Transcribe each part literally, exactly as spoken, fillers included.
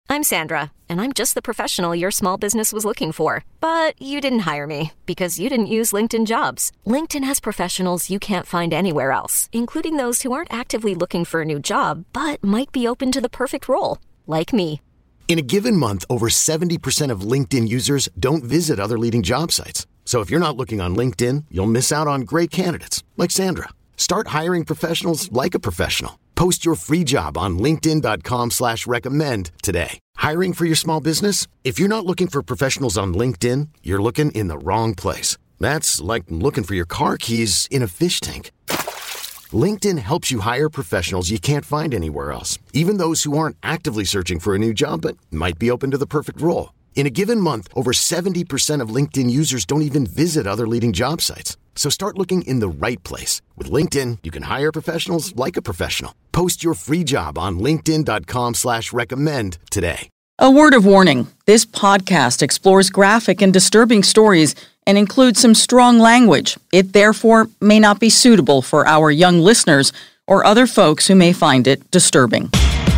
I'm Sandra, and I'm just the professional your small business was looking for. But you didn't hire me because you didn't use LinkedIn Jobs. LinkedIn has professionals you can't find anywhere else, including those who aren't actively looking for a new job, but might be open to the perfect role, like me. In a given month, over seventy percent of LinkedIn users don't visit other leading job sites. So if you're not looking on LinkedIn, you'll miss out on great candidates like Sandra. Start hiring professionals like a professional. Post your free job on linkedin.com slash recommend today. Hiring for your small business? If you're not looking for professionals on LinkedIn, you're looking in the wrong place. That's like looking for your car keys in a fish tank. LinkedIn helps you hire professionals you can't find anywhere else, even those who aren't actively searching for a new job but might be open to the perfect role. In a given month, over seventy percent of LinkedIn users don't even visit other leading job sites. So start looking in the right place. With LinkedIn, you can hire professionals like a professional. Post your free job on linkedin.com slash recommend today. A word of warning. This podcast explores graphic and disturbing stories and includes some strong language. It therefore may not be suitable for our young listeners or other folks who may find it disturbing.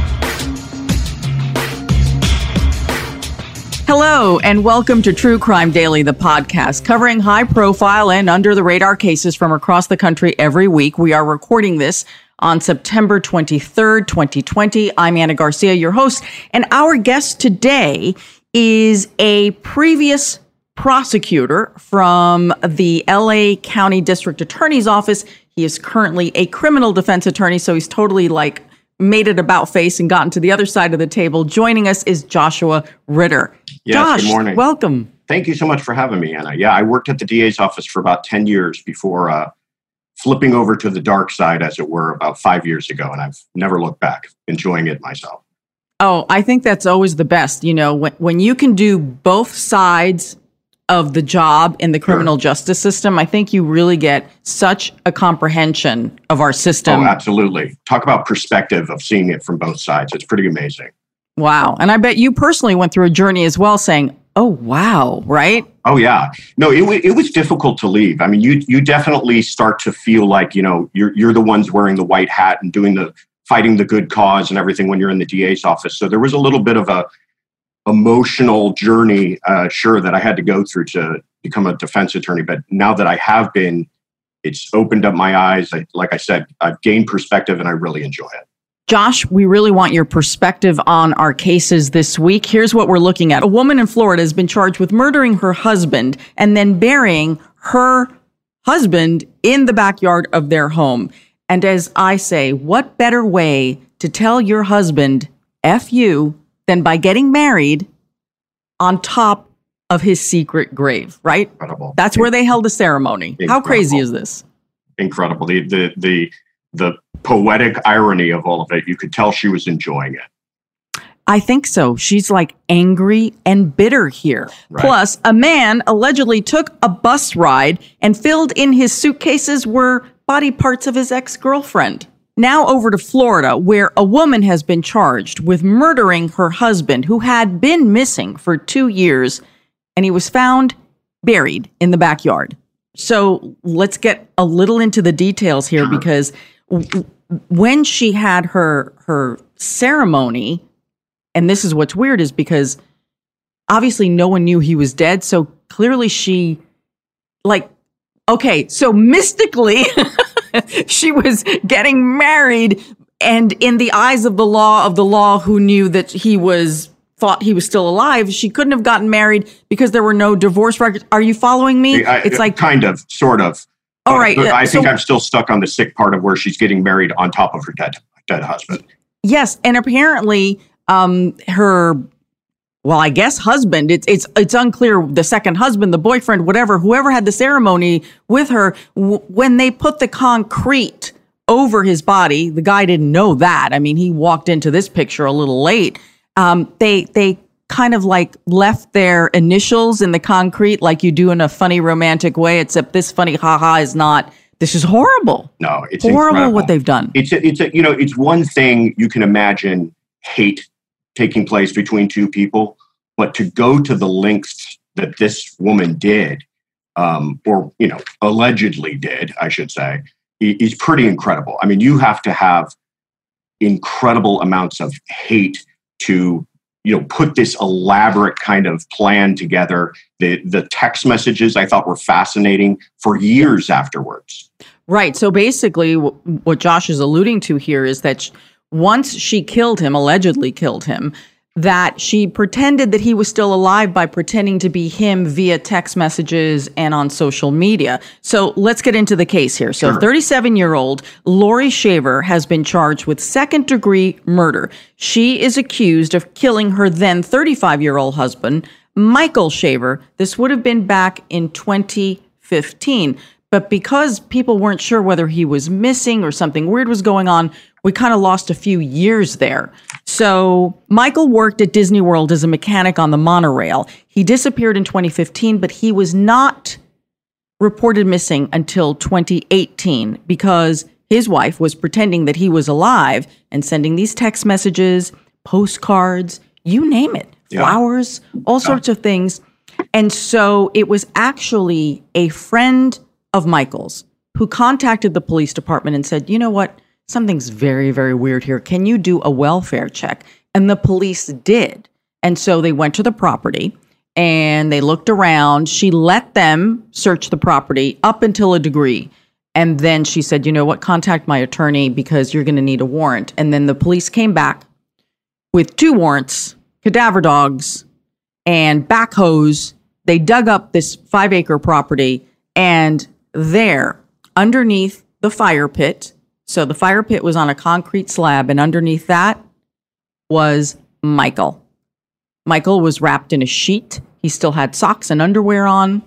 Hello, and welcome to True Crime Daily, the podcast covering high-profile and under-the-radar cases from across the country every week. We are recording this on September twenty-third, twenty twenty. I'm Anna Garcia, your host, and our guest today is a previous prosecutor from the L A County District Attorney's Office. He is currently a criminal defense attorney, so he's totally like made it about face and gotten to the other side of the table. Joining us is Joshua Ritter. Yes, Josh, good morning. Welcome. Thank you so much for having me, Anna. Yeah, I worked at the D A's office for about ten years before uh, flipping over to the dark side, as it were, about five years ago, and I've never looked back, enjoying it myself. Oh, I think that's always the best. You know, when, when you can do both sides of the job in the criminal sure. justice system, I think you really get such a comprehension of our system. Oh, absolutely. Talk about perspective of seeing it from both sides. It's pretty amazing. Wow. And I bet you personally went through a journey as well saying, oh, wow, right? Oh, yeah. No, it, w- it was difficult to leave. I mean, you you definitely start to feel like, you know, you're you're the ones wearing the white hat and doing the fighting the good cause and everything when you're in the D A's office. So there was a little bit of a emotional journey, uh, sure, that I had to go through to become a defense attorney. But now that I have been, it's opened up my eyes. I, like I said, I've gained perspective and I really enjoy it. Josh, we really want your perspective on our cases this week. Here's what we're looking at. A woman in Florida has been charged with murdering her husband and then burying her husband in the backyard of their home. And as I say, what better way to tell your husband F you than by getting married on top of his secret grave, right? Incredible. That's where they held a ceremony. Incredible. How crazy is this? Incredible. The, the, the, the poetic irony of all of it, you could tell she was enjoying it. I think so. She's like angry and bitter here. Right. Plus, a man allegedly took a bus ride and filled in his suitcases were body parts of his ex-girlfriend. Now over to Florida, where a woman has been charged with murdering her husband, who had been missing for two years, and he was found buried in the backyard. So let's get a little into the details here, Sure. because w- when she had her her ceremony, and this is what's weird, is because obviously no one knew he was dead. So clearly she, like, okay, so mystically, she was getting married, and in the eyes of the law of the law who knew that he was, thought he was still alive, she couldn't have gotten married because there were no divorce records. Are you following me? I, it's like kind of, sort of. All but, right. But I think so, I'm still stuck on the sick part of where she's getting married on top of her dead dead husband. Yes, and apparently um, her, well, I guess husband, it's it's it's unclear, the second husband, the boyfriend, whatever, whoever had the ceremony with her, w- when they put the concrete over his body, the guy didn't know that. I mean, he walked into this picture a little late. Um, they they kind of like left their initials in the concrete like you do in a funny romantic way, except this funny haha is not. This is horrible. No, it's horrible incredible. What they've done. It's a, it's a, you know, it's one thing you can imagine hate taking place between two people, but to go to the lengths that this woman did, um, or, you know, allegedly did, I should say, is pretty incredible. I mean, you have to have incredible amounts of hate to you know, put this elaborate kind of plan together. The the text messages I thought were fascinating for years afterwards. Right. So basically, w- what Josh is alluding to here is that sh- once she killed him, allegedly killed him, that she pretended that he was still alive by pretending to be him via text messages and on social media. So let's get into the case here. So Sure. thirty-seven-year-old Lori Shaver has been charged with second-degree murder. She is accused of killing her then thirty-five-year-old husband, Michael Shaver. This would have been back in twenty fifteen. But because people weren't sure whether he was missing or something weird was going on, we kind of lost a few years there. So Michael worked at Disney World as a mechanic on the monorail. He disappeared in twenty fifteen, but he was not reported missing until twenty eighteen because his wife was pretending that he was alive and sending these text messages, postcards, you name it, Yeah. flowers, all sorts of things. And so it was actually a friend of Michael's who contacted the police department and said, you know what? Something's very, very weird here. Can you do a welfare check? And the police did. And so they went to the property and they looked around. She let them search the property up until a degree. And then she said, you know what? Contact my attorney because you're going to need a warrant. And then the police came back with two warrants, cadaver dogs, and backhoes. They dug up this five acre property, and there, underneath the fire pit, so the fire pit was on a concrete slab, and underneath that was Michael. Michael was wrapped in a sheet. He still had socks and underwear on.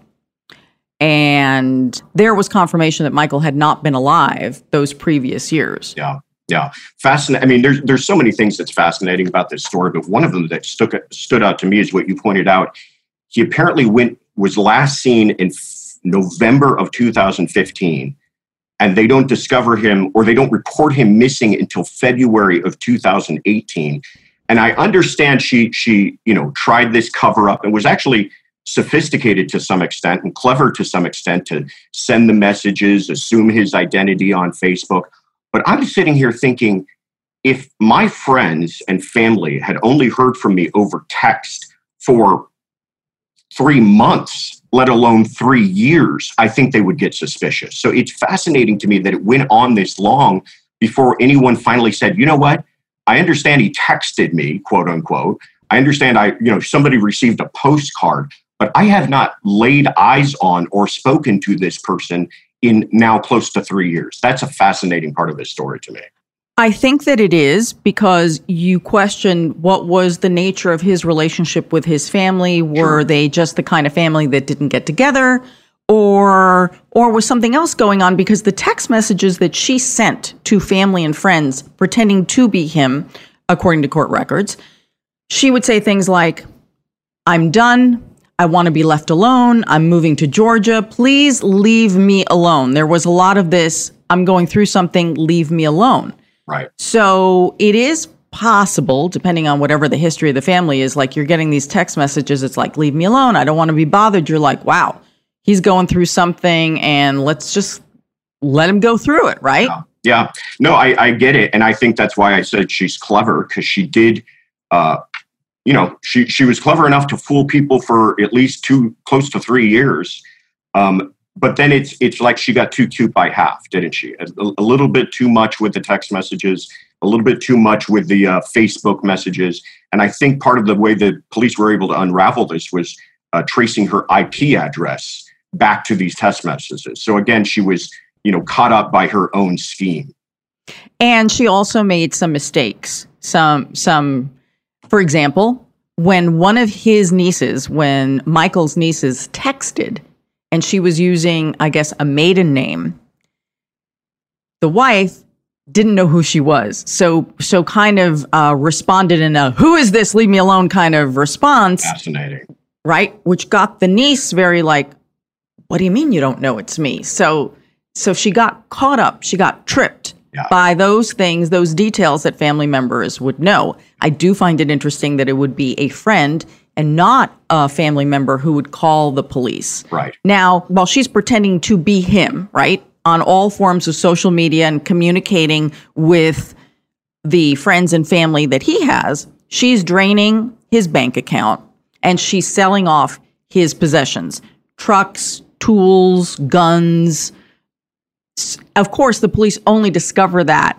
And there was confirmation that Michael had not been alive those previous years. Yeah, yeah. Fascinating. I mean, there's, there's so many things that's fascinating about this story, but one of them that stuck, stood out to me is what you pointed out. He apparently went was last seen in November of two thousand fifteen, and they don't discover him or they don't report him missing until February of two thousand eighteen. And I understand she, she, you know, tried this cover up and was actually sophisticated to some extent and clever to some extent to send the messages, assume his identity on Facebook. But I'm sitting here thinking, if my friends and family had only heard from me over text for three months, let alone three years, I think they would get suspicious. So it's fascinating to me that it went on this long before anyone finally said, you know what? I understand he texted me, quote unquote. I understand I, you know, somebody received a postcard, but I have not laid eyes on or spoken to this person in now close to three years. That's a fascinating part of this story to me. I think that it is because you question what was the nature of his relationship with his family. Were Sure. they just the kind of family that didn't get together, or or was something else going on? Because the text messages that she sent to family and friends pretending to be him, according to court records, she would say things like, I'm done. I want to be left alone. I'm moving to Georgia. Please leave me alone. There was a lot of this. I'm going through something. Leave me alone. Right. So it is possible, depending on whatever the history of the family is, like you're getting these text messages. It's like, leave me alone. I don't want to be bothered. You're like, wow, he's going through something and let's just let him go through it. Right. Yeah. Yeah. No, I, I get it. And I think that's why I said she's clever, because she did, uh, you know, she, she was clever enough to fool people for at least two, close to three years. Um, But then it's it's like she got too cute by half, didn't she? A, a little bit too much with the text messages, a little bit too much with the uh, Facebook messages. And I think part of the way the police were able to unravel this was uh, tracing her I P address back to these text messages. So again, she was, you know, caught up by her own scheme. And she also made some mistakes. Some, some, for example, when one of his nieces, when Michael's nieces texted, and she was using, I guess, a maiden name, the wife didn't know who she was. So so kind of uh, responded in a, who is this? Leave me alone kind of response. Fascinating. Right? Which got the niece very like, what do you mean you don't know it's me? So so she got caught up. She got tripped Yeah. by those things, those details that family members would know. I do find it interesting that it would be a friend and not a family member who would call the police. Right. Now, while she's pretending to be him, right, on all forms of social media and communicating with the friends and family that he has, she's draining his bank account, and she's selling off his possessions, trucks, tools, guns. Of course, the police only discover that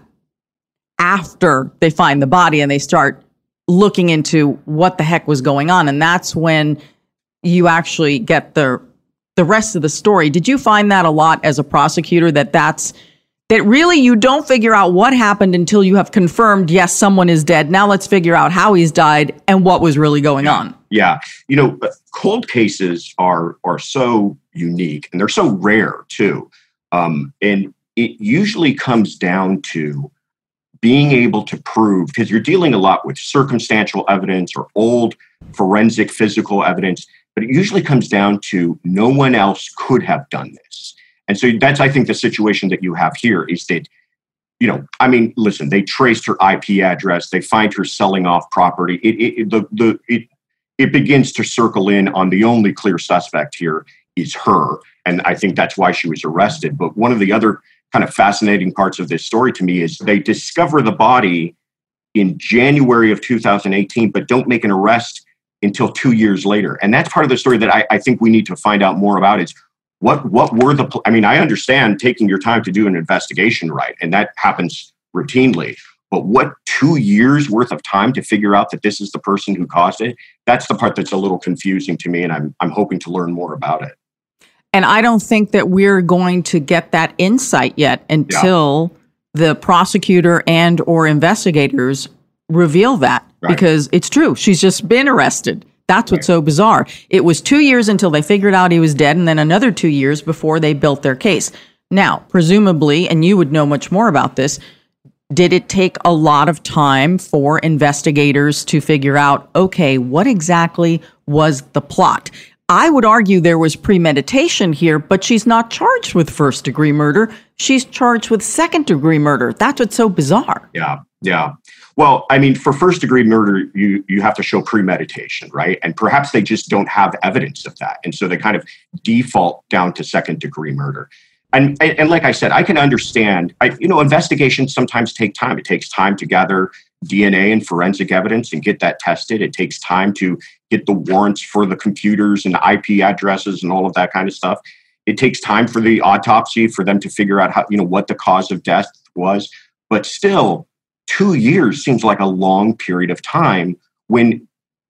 after they find the body and they start looking into what the heck was going on. And that's when you actually get the the rest of the story. Did you find that a lot as a prosecutor, that that's that really you don't figure out what happened until you have confirmed, yes, someone is dead. Now let's figure out how he's died and what was really going yeah. on. Yeah. You know, cold cases are are so unique and they're so rare too. Um, and it usually comes down to being able to prove, because you're dealing a lot with circumstantial evidence or old forensic physical evidence, but it usually comes down to no one else could have done this. And so that's, I think, the situation that you have here is that, you know, I mean, listen, they traced her I P address, they find her selling off property. It, it, the, the, it, it begins to circle in on the only clear suspect here is her. And I think that's why she was arrested. But one of the other kind of fascinating parts of this story to me is they discover the body in January of two thousand eighteen, but don't make an arrest until two years later. And that's part of the story that I, I think we need to find out more about is what, what were the, I mean, I understand taking your time to do an investigation, right? And that happens routinely. But what two years worth of time to figure out that this is the person who caused it? That's the part that's a little confusing to me. And I'm I'm hoping to learn more about it. And I don't think that we're going to get that insight yet until yeah. the prosecutor and or investigators reveal that. Right. Because it's true. She's just been arrested. That's what's right. so bizarre. It was two years until they figured out he was dead, and then another two years before they built their case. Now, presumably, and you would know much more about this, did it take a lot of time for investigators to figure out, okay, what exactly was the plot? I would argue there was premeditation here, but she's not charged with first degree murder. She's charged with second degree murder. That's what's so bizarre. Yeah, yeah. Well, I mean, for first degree murder, you you have to show premeditation, right? And perhaps they just don't have evidence of that. And so they kind of default down to second degree murder. And, and, and like I said, I can understand, I, you know, investigations sometimes take time. It takes time to gather D N A and forensic evidence and get that tested. It takes time to get the warrants for the computers and the I P addresses and all of that kind of stuff. It takes time for the autopsy for them to figure out how, you know, what the cause of death was. But still, two years seems like a long period of time when,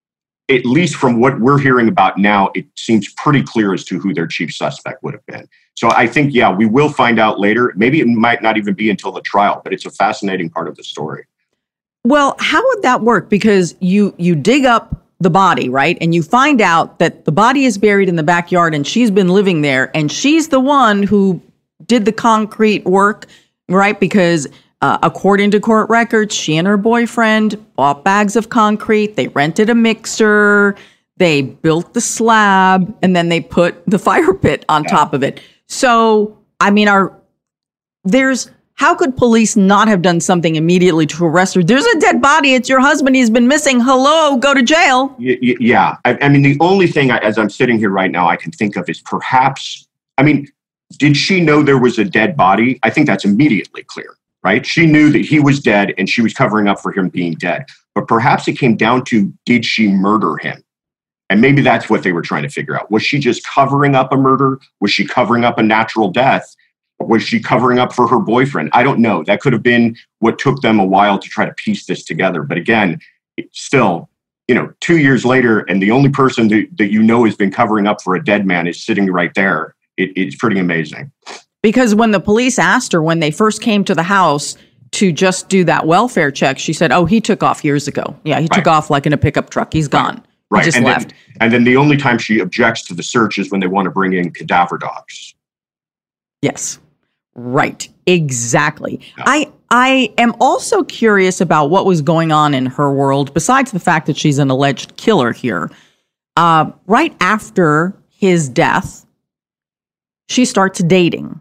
at least from what we're hearing about now, it seems pretty clear as to who their chief suspect would have been. So I think, yeah, we will find out later. Maybe it might not even be until the trial, but it's a fascinating part of the story. Well, how would that work? Because you you dig up the body, right? And you find out that the body is buried in the backyard and she's been living there and she's the one who did the concrete work, right? Because uh, according to court records, she and her boyfriend bought bags of concrete. They rented a mixer. They built the slab and then they put the fire pit on yeah. top of it. So, I mean, are there's how could police not have done something immediately to arrest her? There's a dead body. It's your husband. He's been missing. Hello, go to jail. Yeah. I, I mean, the only thing I, as I'm sitting here right now, I can think of is perhaps, I mean, did she know there was a dead body? I think that's immediately clear, right? She knew that he was dead and she was covering up for him being dead. But perhaps it came down to, did she murder him? And maybe that's what they were trying to figure out. Was she just covering up a murder? Was she covering up a natural death? Was she covering up for her boyfriend? I don't know. That could have been what took them a while to try to piece this together. But again, still, you know, two years later, and the only person that, that you know has been covering up for a dead man is sitting right there. It, it's pretty amazing. Because when the police asked her, when they first came to the house to just do that welfare check, she said, oh, he took off years ago. Yeah, he took right. off like in a pickup truck. He's gone. Right. Right. He just and left. Then, and then the only time she objects to the search is when they want to bring in cadaver dogs. Yes. Right. Exactly. Yeah. I I am also curious about what was going on in her world, besides the fact that she's an alleged killer here. Uh, right after his death, she starts dating.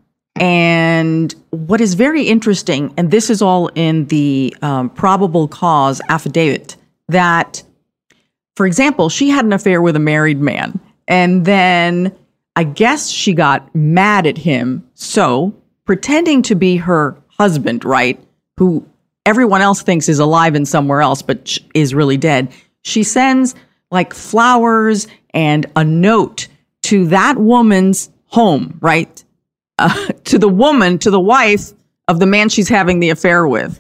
And what is very interesting, and this is all in the um, probable cause affidavit, that, for example, she had an affair with a married man. And then I guess she got mad at him. So pretending to be her husband, right, who everyone else thinks is alive and somewhere else, but is really dead, She sends like flowers and a note to that woman's home, right? Uh, to the woman, to the wife of the man she's having the affair with.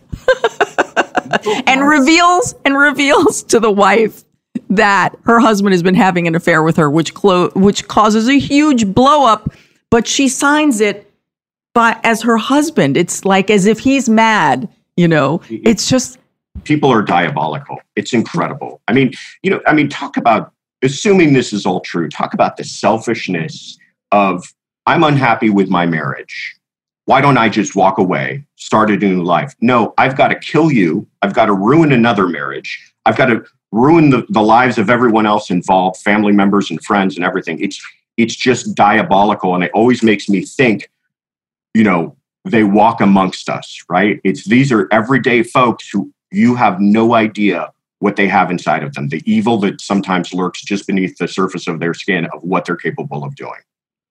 and reveals and reveals to the wife that her husband has been having an affair with her, which clo- which causes a huge blow up, but she signs it by as her husband. It's like as if he's mad, you know. It's just people are diabolical. It's incredible. I mean, you know, I mean, talk about assuming this is all true. Talk about the selfishness of I'm unhappy with my marriage. Why don't I just walk away, start a new life? No, I've got to kill you. I've got to ruin another marriage. I've got to ruin the, the lives of everyone else involved, family members and friends and everything. It's it's just diabolical. And it always makes me think, you know, they walk amongst us, right? It's these are everyday folks who you have no idea what they have inside of them, the evil that sometimes lurks just beneath the surface of their skin of what they're capable of doing.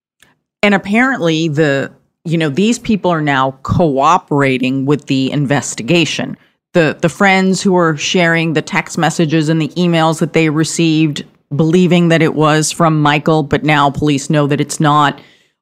And apparently the You know, these people are now cooperating with the investigation. The the friends who are sharing the text messages and the emails that they received, believing that it was from Michael, but now police know that it's not.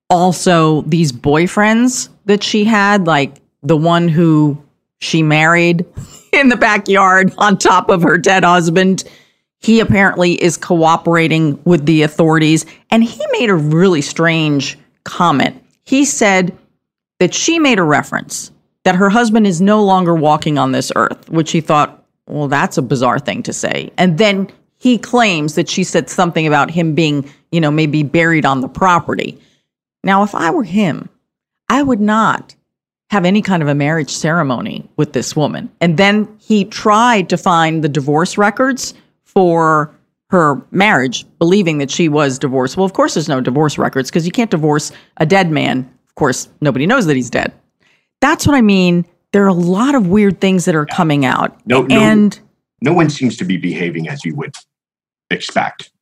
Also, these boyfriends that she had, like the one who she married in the backyard on top of her dead husband, he apparently is cooperating with the authorities. And he made a really strange comment. He said that she made a reference that her husband is no longer walking on this earth, which he thought, well, that's a bizarre thing to say. And then he claims that she said something about him being, you know, maybe buried on the property. Now, if I were him, I would not have any kind of a marriage ceremony with this woman. And then he tried to find the divorce records for her marriage, believing that she was divorced. Well, of course, there's no divorce records because you can't divorce a dead man. Of course, nobody knows that he's dead. That's what I mean. There are a lot of weird things that are coming out. No, no, and no one seems to be behaving as you would expect.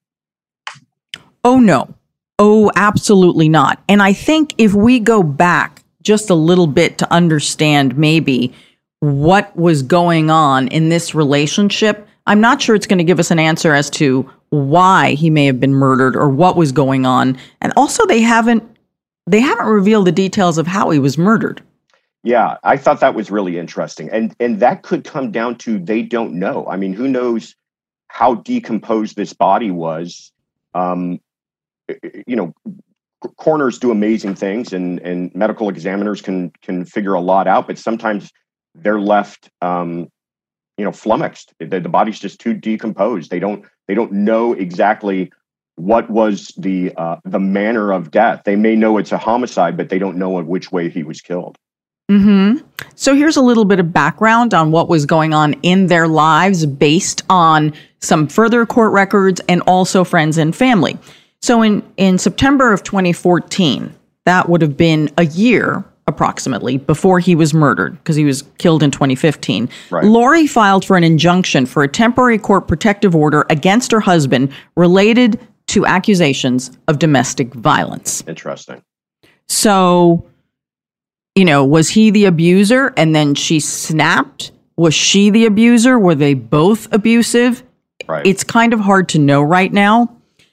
Oh, no. Oh, absolutely not. And I think if we go back just a little bit to understand maybe what was going on in this relationship, I'm not sure it's going to give us an answer as to why he may have been murdered or what was going on. And also they haven't they haven't revealed the details of how he was murdered. Yeah, I thought that was really interesting. And and that could come down to they don't know. I mean, who knows how decomposed this body was? Um, you know, coroners do amazing things and, and medical examiners can can figure a lot out, but sometimes they're left um, you know, flummoxed. The, the body's just too decomposed. They don't they don't know exactly what was the uh, the manner of death. They may know it's a homicide, but they don't know in which way he was killed. Mm-hmm. So here's a little bit of background on what was going on in their lives based on some further court records and also friends and family. So in, in September of twenty fourteen, that would have been a year approximately before he was murdered because he was killed in twenty fifteen. Right. Lori filed for an injunction for a temporary court protective order against her husband related to accusations of domestic violence. Interesting. So, you know, was he the abuser and then she snapped? Was she the abuser? Were they both abusive? Right. It's kind of hard to know right now.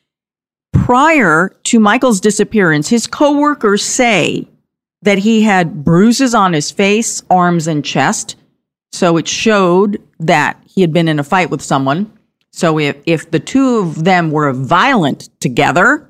Prior to Michael's disappearance, his coworkers say that he had bruises on his face, arms, and chest. So it showed that he had been in a fight with someone. So if, if the two of them were violent together,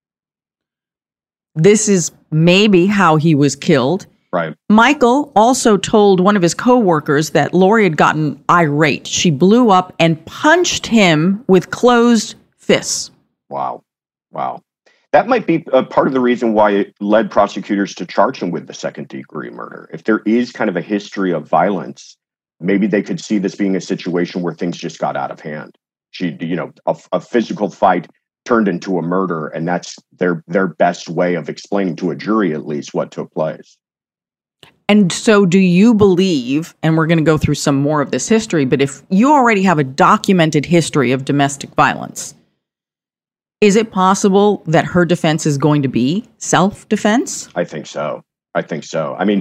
this is maybe how he was killed. Right. Michael also told one of his coworkers that Lori had gotten irate. She blew up and punched him with closed fists. Wow. Wow. That might be a part of the reason why it led prosecutors to charge him with the second degree murder. If there is kind of a history of violence, maybe they could see this being a situation where things just got out of hand. She, you know, a, a physical fight turned into a murder, and that's their their best way of explaining to a jury, at least, what took place. And so do you believe, and we're going to go through some more of this history, but if you already have a documented history of domestic violence, is it possible that her defense is going to be self-defense? I think so. I think so. I mean,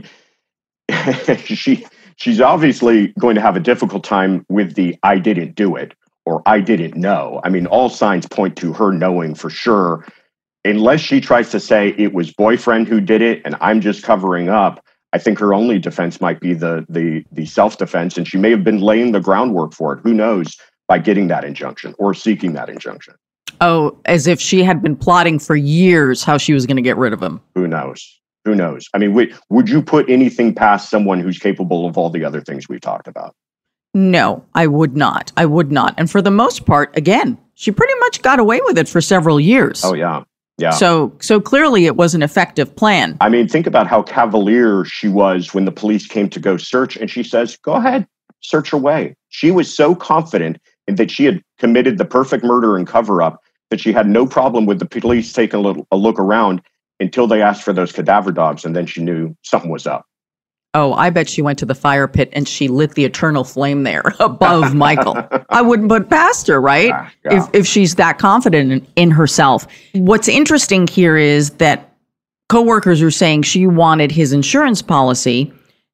she she's obviously going to have a difficult time with the "I didn't do it," or I didn't know. I mean, all signs point to her knowing for sure, unless she tries to say it was boyfriend who did it and I'm just covering up. I think her only defense might be the the the self-defense, and she may have been laying the groundwork for it. Who knows, by getting that injunction or seeking that injunction. Oh, as if she had been plotting for years how she was going to get rid of him. Who knows? Who knows? I mean, would, would you put anything past someone who's capable of all the other things we talked about? No, I would not. I would not. And for the most part, again, she pretty much got away with it for several years. Oh, yeah. Yeah. So so clearly it was an effective plan. I mean, think about how cavalier she was when the police came to go search. And she says, go ahead, search away. She was so confident in that she had committed the perfect murder and cover up that she had no problem with the police taking a, little, a look around until they asked for those cadaver dogs. And then she knew something was up. Oh, I bet she went to the fire pit and she lit the eternal flame there above Michael. I wouldn't put past her, right? Yeah, yeah. If if she's that confident in, in herself. What's interesting here is that coworkers are saying she wanted his insurance policy,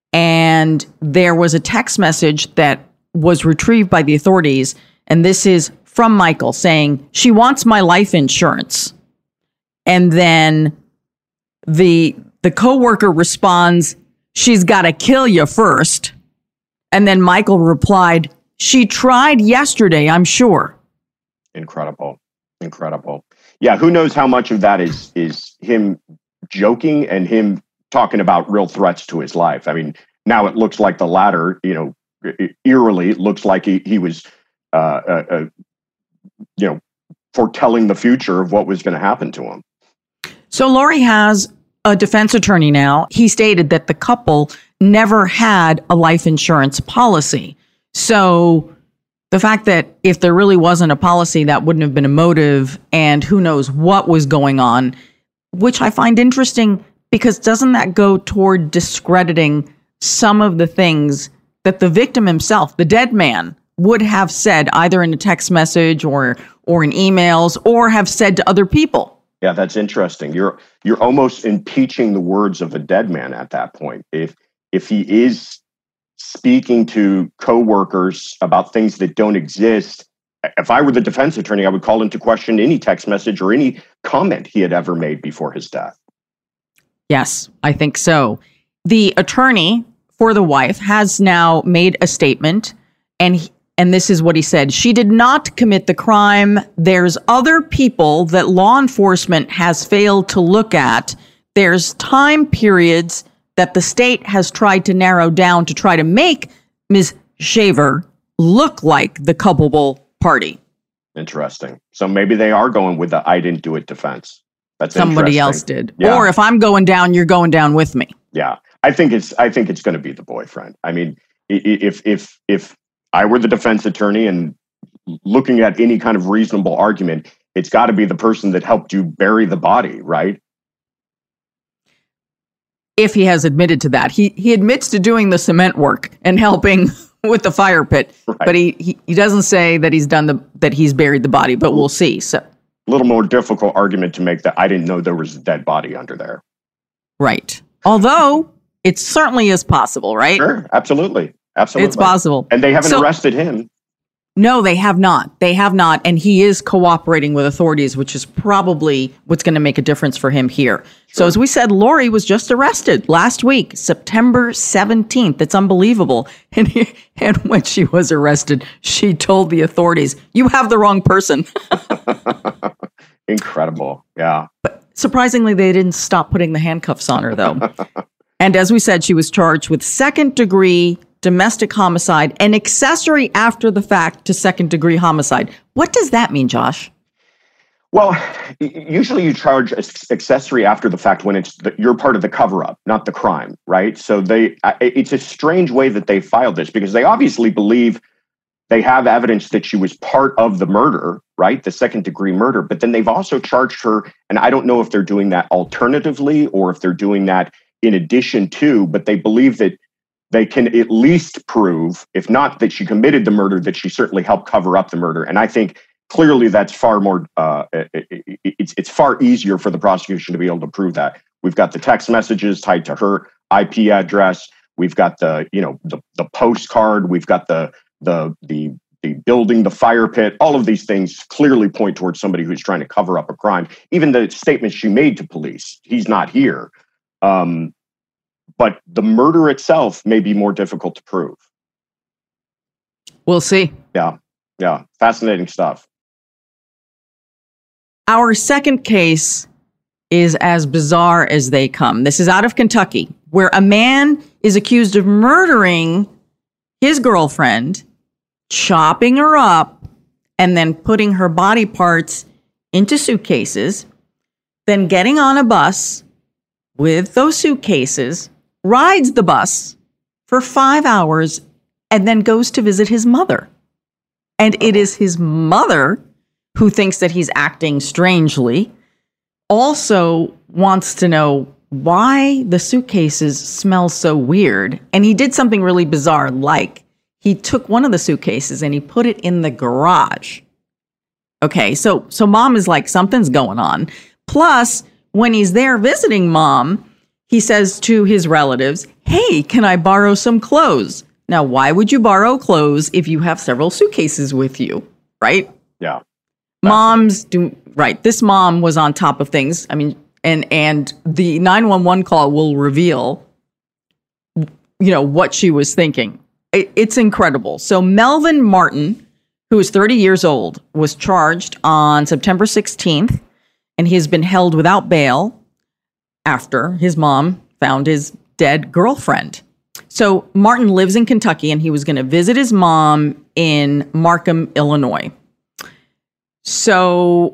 and there was a text message that was retrieved by the authorities, and this is from Michael saying, she wants my life insurance. And then the the coworker responds, she's got to kill you first. And then Michael replied, she tried yesterday, I'm sure. Incredible. Incredible. Yeah, who knows how much of that is is him joking and him talking about real threats to his life. I mean, now it looks like the latter, you know, eerily, it looks like he, he was, uh, uh, uh, you know, foretelling the future of what was going to happen to him. So Lori has a defense attorney now. He stated that the couple never had a life insurance policy. So the fact that if there really wasn't a policy, that wouldn't have been a motive, and who knows what was going on, which I find interesting, because doesn't that go toward discrediting some of the things that the victim himself, the dead man, would have said either in a text message or or in emails, or have said to other people? Yeah, that's interesting. You're you're almost impeaching the words of a dead man at that point. If if he is speaking to coworkers about things that don't exist, if I were the defense attorney, I would call into question any text message or any comment he had ever made before his death. Yes, I think so. The attorney for the wife has now made a statement, and he, and this is what he said. She did not commit the crime. There's other people that law enforcement has failed to look at. There's time periods that the state has tried to narrow down to try to make Miz Shaver look like the culpable party. Interesting. So maybe they are going with the I didn't do it defense. That's somebody else did. Yeah. Or if I'm going down, you're going down with me. Yeah. I think it's I think it's going to be the boyfriend. I mean, if if if I were the defense attorney and looking at any kind of reasonable argument, it's got to be the person that helped you bury the body, right? If he has admitted to that. He he admits to doing the cement work and helping with the fire pit, right. But he, he he doesn't say that he's done the that he's buried the body, but we'll see. So a little more difficult argument to make that I didn't know there was a dead body under there. Right. Although it certainly is possible, right? Sure, absolutely. Absolutely. It's possible. And they haven't so, arrested him. No, they have not. They have not. And he is cooperating with authorities, which is probably what's going to make a difference for him here. Sure. So as we said, Lori was just arrested last week, September seventeenth. It's unbelievable. And, he, and when she was arrested, she told the authorities, you have the wrong person. Incredible. Yeah. But surprisingly, they didn't stop putting the handcuffs on her, though. And as we said, she was charged with second degree domestic homicide and accessory after the fact to second degree homicide. What does that mean, Josh? Well, usually you charge accessory after the fact when it's the, you're part of the cover up, not the crime, right? So they it's a strange way that they filed this, because they obviously believe they have evidence that she was part of the murder, right? The second degree murder. But then they've also charged her, and I don't know if they're doing that alternatively or if they're doing that in addition to, but they believe that they can at least prove, if not that she committed the murder, that she certainly helped cover up the murder. And I think clearly that's far more, uh, it, it's, it's far easier for the prosecution to be able to prove that. We've got the text messages tied to her I P address. We've got the, you know, the, the postcard. We've got the, the, the the building, the fire pit, all of these things clearly point towards somebody who's trying to cover up a crime. Even the statement she made to police, he's not here. Um, but the murder itself may be more difficult to prove. We'll see. Yeah. Yeah. Fascinating stuff. Our second case is as bizarre as they come. This is out of Kentucky, where a man is accused of murdering his girlfriend, chopping her up, and then putting her body parts into suitcases, then getting on a bus with those suitcases, rides the bus for five hours, and then goes to visit his mother. And it is his mother who thinks that he's acting strangely, also wants to know why the suitcases smell so weird. And he did something really bizarre, like he took one of the suitcases and he put it in the garage. Okay, so so mom is like, something's going on. Plus, when he's there visiting mom, he says to his relatives, hey, can I borrow some clothes? Now, why would you borrow clothes if you have several suitcases with you, right? Yeah. Moms do, right. This mom was on top of things. I mean, and and the nine one one call will reveal, you know, what she was thinking. It, it's incredible. So Melvin Martin, who is thirty years old, was charged on September sixteenth, and he has been held without bail after his mom found his dead girlfriend. So Martin lives in Kentucky, and he was going to visit his mom in Markham, Illinois. So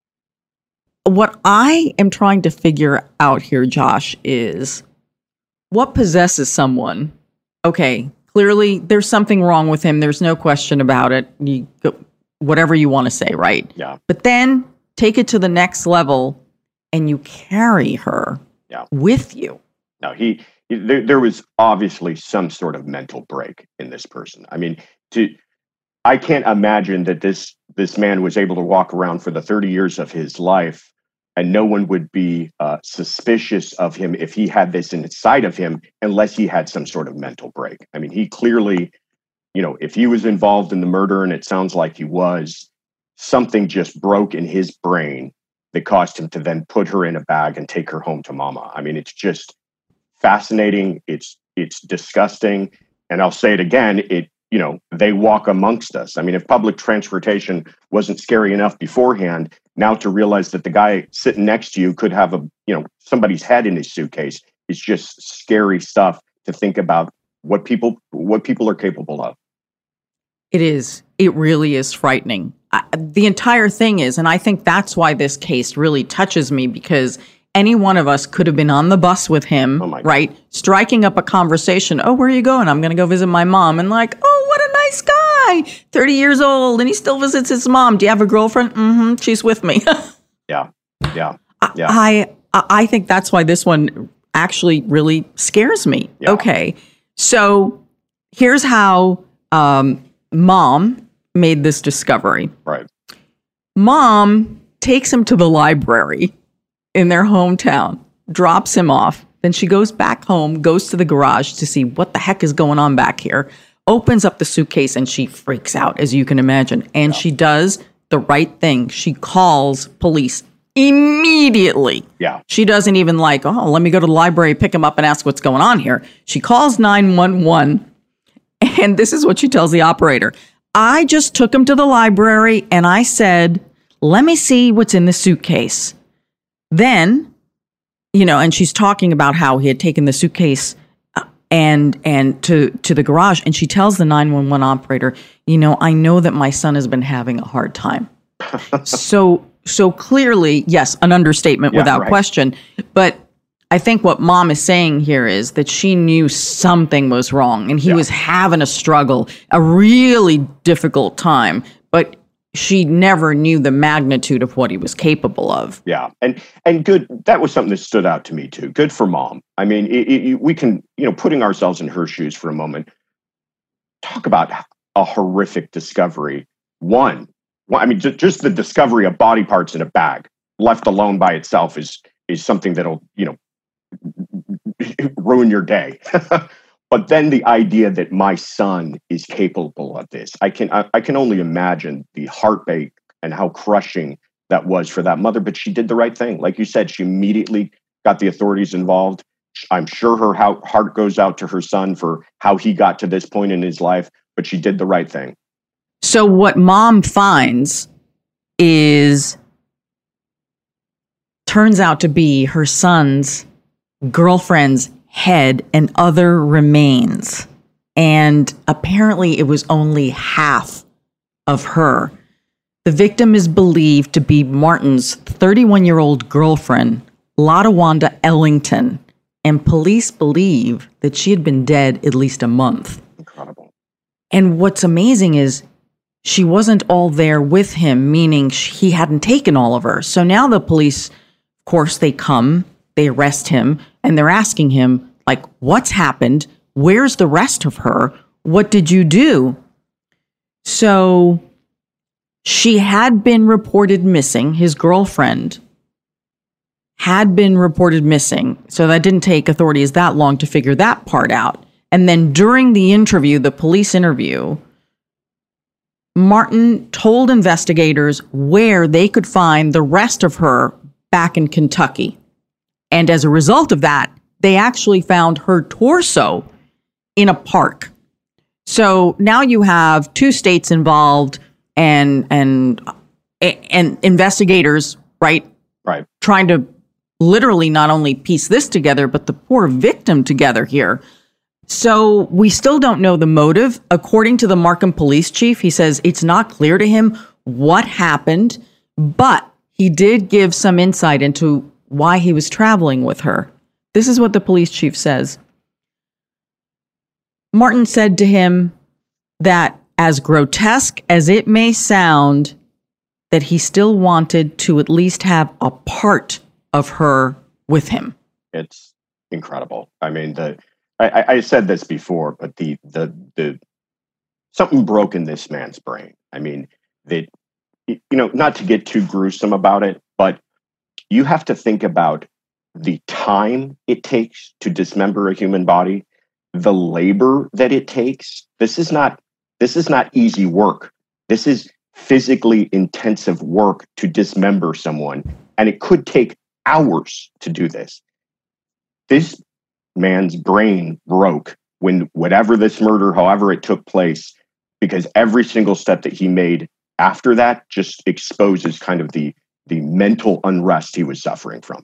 what I am trying to figure out here, Josh, is what possesses someone? Okay, clearly there's something wrong with him. There's no question about it. You go, whatever you want to say, right? Yeah. But then take it to the next level and you carry her yeah. with you. No, he there, there was obviously some sort of mental break in this person. I mean, to I can't imagine that this this man was able to walk around for the thirty years of his life and no one would be uh, suspicious of him if he had this inside of him, unless he had some sort of mental break. I mean, he clearly, you know, if he was involved in the murder, and it sounds like he was, something just broke in his brain that caused him to then put her in a bag and take her home to mama. I mean, it's just fascinating. It's it's disgusting. And I'll say it again, it you know, they walk amongst us. I mean, if public transportation wasn't scary enough beforehand, now to realize that the guy sitting next to you could have a, you know, somebody's head in his suitcase is just scary stuff to think about what people, what people are capable of. It is. It really is frightening. I, the entire thing is, and I think that's why this case really touches me, because any one of us could have been on the bus with him, oh right? Striking up a conversation. Oh, where are you going? I'm going to go visit my mom. And like, oh, what a nice guy. thirty years old. And he still visits his mom. Do you have a girlfriend? Mm-hmm. She's with me. yeah. Yeah. Yeah. I, I, I think that's why this one actually really scares me. Yeah. Okay. So here's how um, mom made this discovery. Right. Mom takes him to the library in their hometown, drops him off. Then she goes back home, goes to the garage to see what the heck is going on back here, opens up the suitcase, and she freaks out, as you can imagine. And yeah. she does the right thing. She calls police immediately. Yeah. She doesn't even like, oh, let me go to the library, pick him up and ask what's going on here. She calls nine one one. And this is what she tells the operator. I just took him to the library and I said, let me see what's in the suitcase. Then, you know, and she's talking about how he had taken the suitcase and and to, to the garage. And she tells the nine one one operator, you know, I know that my son has been having a hard time. so so clearly, yes, an understatement yeah, without right. question. But I think what mom is saying here is that she knew something was wrong and he yeah. was having a struggle, a really difficult time. But she never knew the magnitude of what he was capable of. Yeah. And and good. That was something that stood out to me, too. Good for mom. I mean, it, it, we can, you know, putting ourselves in her shoes for a moment, talk about a horrific discovery. One, well, I mean, j- just the discovery of body parts in a bag left alone by itself is is something that'll, you know, ruin your day. but then the idea that my son is capable of this, I can I, I can only imagine the heartbreak and how crushing that was for that mother. But she did the right thing. Like you said, she immediately got the authorities involved. I'm sure her how, heart goes out to her son for how he got to this point in his life, but she did the right thing. So what mom finds is, turns out to be her son's girlfriend's head and other remains. And apparently it was only half of her. The victim is believed to be Martin's thirty-one-year-old girlfriend, Latawanda Ellington, and police believe that she had been dead at least a month. Incredible. And what's amazing is she wasn't all there with him, meaning he hadn't taken all of her. So now the police, of course, they come, they arrest him, and they're asking him, like, what's happened? Where's the rest of her? What did you do? So she had been reported missing. His girlfriend had been reported missing. So that didn't take authorities that long to figure that part out. And then during the interview, the police interview, Martin told investigators where they could find the rest of her back in Kentucky. And as a result of that, they actually found her torso in a park. So now you have two states involved and and and investigators, right? Right. Trying to literally not only piece this together, but the poor victim together here. So we still don't know the motive. According to the Markham police chief, he says it's not clear to him what happened, but he did give some insight into why he was traveling with her. This is what the police chief says. Martin said to him that, as grotesque as it may sound, that he still wanted to at least have a part of her with him. It's incredible. I mean, the I, I said this before, but the the the something broke in this man's brain. I mean, that, you know, not to get too gruesome about it, but you have to think about the time it takes to dismember a human body, the labor that it takes. This is not this is not easy work. This is physically intensive work to dismember someone, and it could take hours to do this. This man's brain broke when whatever this murder, however it took place, because every single step that he made after that just exposes kind of the the mental unrest he was suffering from.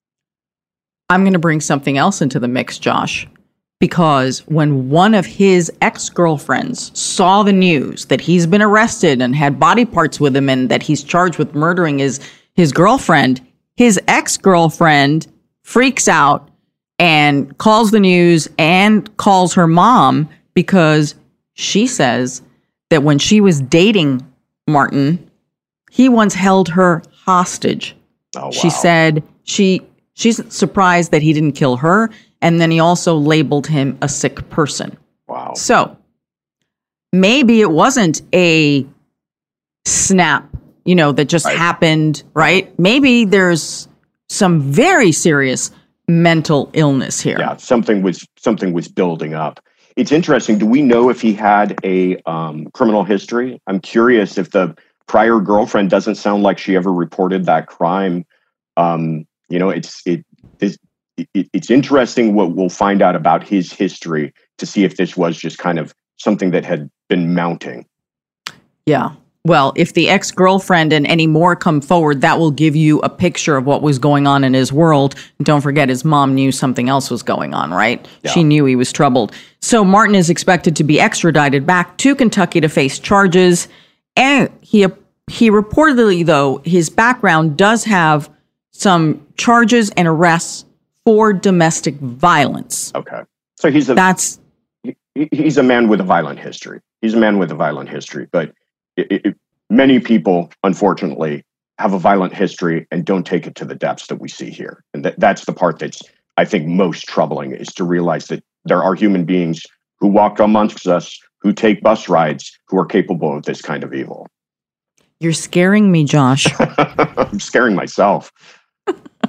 I'm going to bring something else into the mix, Josh, because when one of his ex-girlfriends saw the news that he's been arrested and had body parts with him and that he's charged with murdering his, his girlfriend, his ex-girlfriend freaks out and calls the news and calls her mom because she says that when she was dating Martin, he once held her hostage. Oh, wow. She said she she's surprised that he didn't kill her, and then he also labeled him a sick person. Wow. So maybe it wasn't a snap, you know, that just right. happened, right? Maybe there's some very serious mental illness here. Yeah, something was something was building up. It's interesting. Do we know if he had a um, criminal history? I'm curious if the prior girlfriend doesn't sound like she ever reported that crime. Um, you know, it's it, it's it, it's interesting what we'll find out about his history to see if this was just kind of something that had been mounting. Yeah. Well, if the ex-girlfriend and any more come forward, that will give you a picture of what was going on in his world. And don't forget, his mom knew something else was going on, right? Yeah. She knew he was troubled. So Martin is expected to be extradited back to Kentucky to face charges. And he he reportedly, though, his background does have some charges and arrests for domestic violence. Okay. So he's a That's he, he's a man with a violent history. He's a man with a violent history, but It, it, many people, unfortunately, have a violent history and don't take it to the depths that we see here. And that, that's the part that's, I think, most troubling, is to realize that there are human beings who walk amongst us, who take bus rides, who are capable of this kind of evil. You're scaring me, Josh. I'm scaring myself.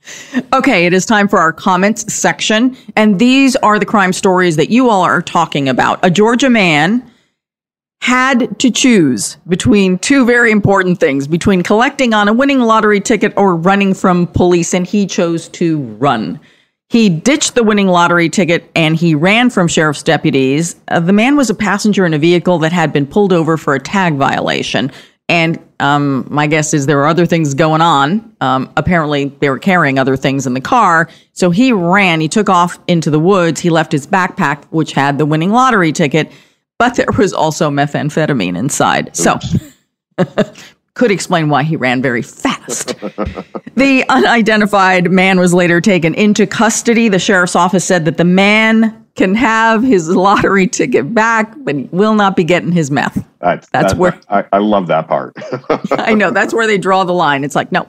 Okay, it is time for our comments section. And these are the crime stories that you all are talking about. A Georgia man had to choose between two very important things, between collecting on a winning lottery ticket or running from police, and he chose to run. He ditched the winning lottery ticket and he ran from sheriff's deputies. Uh, the man was a passenger in a vehicle that had been pulled over for a tag violation. And um, my guess is there were other things going on. Um, apparently, they were carrying other things in the car. So he ran. He took off into the woods. He left his backpack, which had the winning lottery ticket. But there was also methamphetamine inside. Oops. So could explain why he ran very fast. The unidentified man was later taken into custody. The sheriff's office said that the man can have his lottery ticket back, but he will not be getting his meth. That's, that's that, where I, I love that part. I know. That's where they draw the line. It's like, no.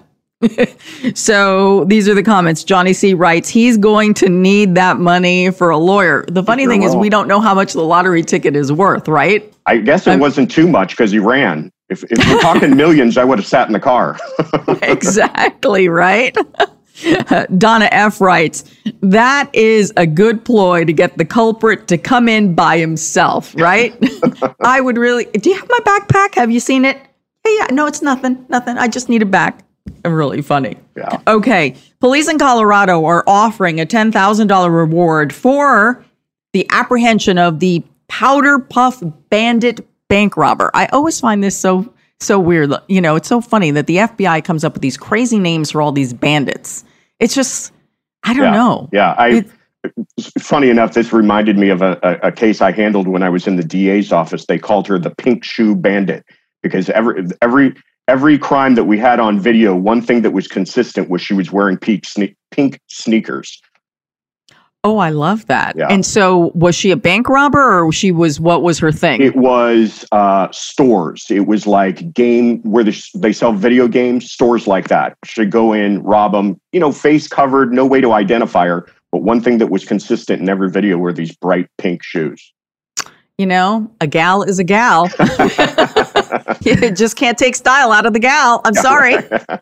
So these are the comments. Johnny C. writes, he's going to need that money for a lawyer. The funny thing is we don't know how much the lottery ticket is worth, right? I guess it I'm, wasn't too much because he ran. If, if we're talking millions, I would have sat in the car. Exactly, right? Donna F. writes, that is a good ploy to get the culprit to come in by himself, right? I would really, do you have my backpack? Have you seen it? Hey, yeah, no, it's nothing, nothing. I just need it back. Really funny. Yeah. Okay. Police in Colorado are offering a ten thousand dollars reward for the apprehension of the Powder Puff Bandit bank robber. I always find this so, so weird. You know, it's so funny that the F B I comes up with these crazy names for all these bandits. It's just, I don't yeah. know. Yeah. I, funny enough, this reminded me of a, a, a case I handled when I was in the D A's office. They called her the Pink Shoe Bandit because every, every, Every crime that we had on video, one thing that was consistent was she was wearing pink, sne- pink sneakers. Oh, I love that. Yeah. And so was she a bank robber or she was, what was her thing? It was uh, stores. It was like game where they, they sell video games, stores like that. She'd go in, rob them, you know, face covered, no way to identify her. But one thing that was consistent in every video were these bright pink shoes. You know, a gal is a gal. You just can't take style out of the gal. I'm sorry.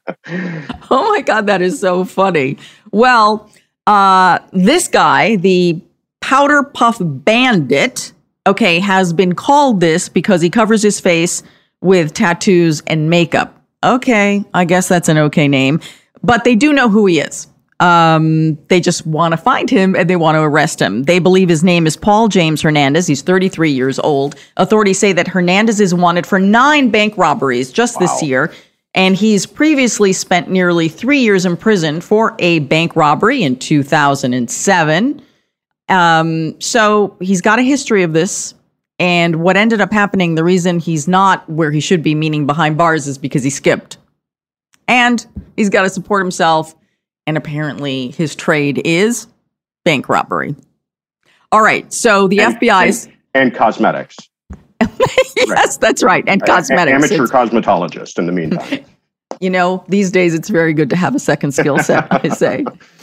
Oh my God, that is so funny. Well, uh, this guy, the Powder Puff Bandit, okay, has been called this because he covers his face with tattoos and makeup. Okay, I guess that's an okay name. But they do know who he is. Um, they just want to find him and they want to arrest him. They believe his name is Paul James Hernandez. He's thirty-three years old. Authorities say that Hernandez is wanted for nine bank robberies just wow. this year. And he's previously spent nearly three years in prison for a bank robbery in two thousand seven. Um, so he's got a history of this. And what ended up happening, the reason he's not where he should be, meaning behind bars, is because he skipped. And he's got to support himself. And apparently his trade is bank robbery. All right. So the and, F B I's... And, and cosmetics. Yes, right. That's right. And cosmetics. A- amateur it's, cosmetologist in the meantime. You know, these days it's very good to have a second skill set, I say.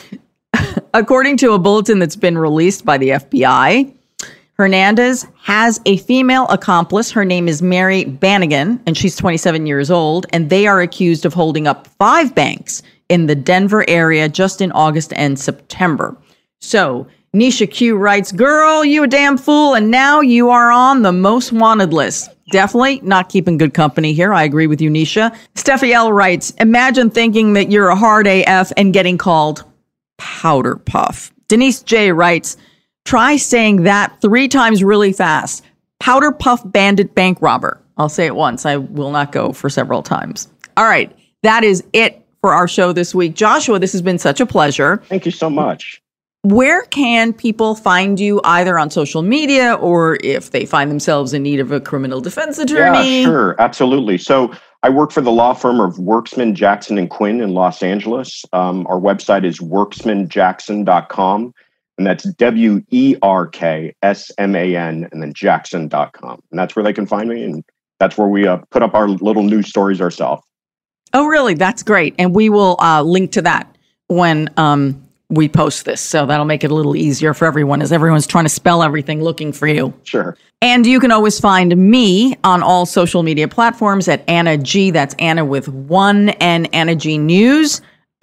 According to a bulletin that's been released by the F B I, Hernandez has a female accomplice. Her name is Mary Bannigan, and she's twenty-seven years old. And they are accused of holding up five banks in the Denver area just in August and September. So Nisha Q writes, girl, you a damn fool, and now you are on the most wanted list. Definitely not keeping good company here. I agree with you, Nisha. Steffi L writes, imagine thinking that you're a hard A F and getting called Powder Puff. Denise J writes, try saying that three times really fast. Powder Puff Bandit bank robber. I'll say it once. I will not go for several times. All right. That is it for our show this week. Joshua, this has been such a pleasure. Thank you so much. Where can people find you either on social media or if they find themselves in need of a criminal defense attorney? Yeah, sure. Absolutely. So I work for the law firm of Worksman, Jackson and Quinn in Los Angeles. Um, our website is worksman jackson dot com. And that's W E R K S M A N and then jackson dot com. And that's where they can find me. And that's where we uh, put up our little news stories ourselves. Oh, really? That's great. And we will uh, link to that when um, we post this. So that'll make it a little easier for everyone as everyone's trying to spell everything looking for you. Sure. And you can always find me on all social media platforms at Anna G. That's Anna with one N, Anna G News.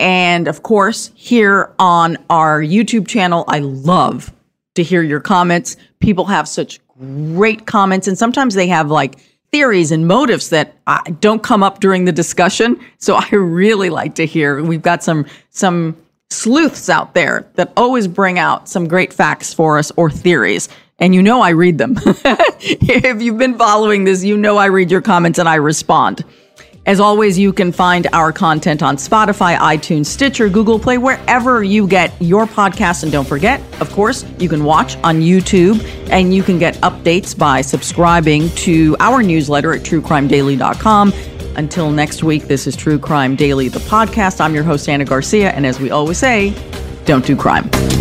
And of course, here on our YouTube channel, I love to hear your comments. People have such great comments, and sometimes they have like theories and motives that uh, don't come up during the discussion. So I really like to hear. We've got some some sleuths out there that always bring out some great facts for us or theories. And you know I read them. If you've been following this, you know I read your comments and I respond. As always, you can find our content on Spotify, iTunes, Stitcher, Google Play, wherever you get your podcasts. And don't forget, of course, you can watch on YouTube, and you can get updates by subscribing to our newsletter at true crime daily dot com. Until next week, this is True Crime Daily, the podcast. I'm your host, Anna Garcia. And as we always say, don't do crime.